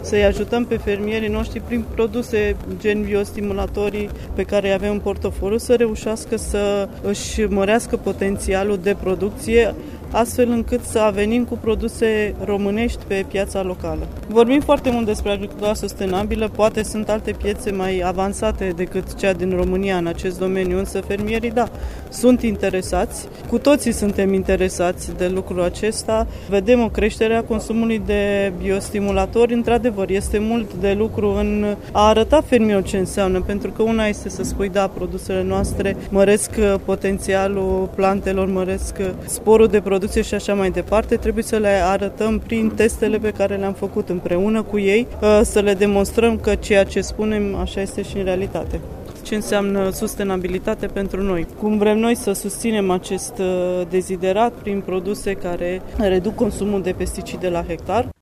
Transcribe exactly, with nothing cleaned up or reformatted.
să-i ajutăm pe fermierii noștri prin produse gen biostimulatorii pe care îi avem în portofoliu să reușească să își mărească potențialul de producție, astfel încât să avenim cu produse românești pe piața locală. Vorbim foarte mult despre agricultura sustenabilă, poate sunt alte piețe mai avansate decât cea din România în acest domeniu, însă fermierii, da, sunt interesați. Cu toții suntem interesați de lucrul acesta. Vedem o creștere a consumului de biostimulatori. Într-adevăr, este mult de lucru în a arăta fermierilor ce înseamnă, pentru că una este să spui, da, produsele noastre măresc potențialul plantelor, măresc sporul de producție și așa mai departe. Trebuie să le arătăm prin testele pe care le-am făcut împreună cu ei, să le demonstrăm că ceea ce spunem așa este și în realitate. Ce înseamnă sustenabilitate pentru noi? Cum vrem noi să susținem acest deziderat prin produse care reduc consumul de pesticide la hectar?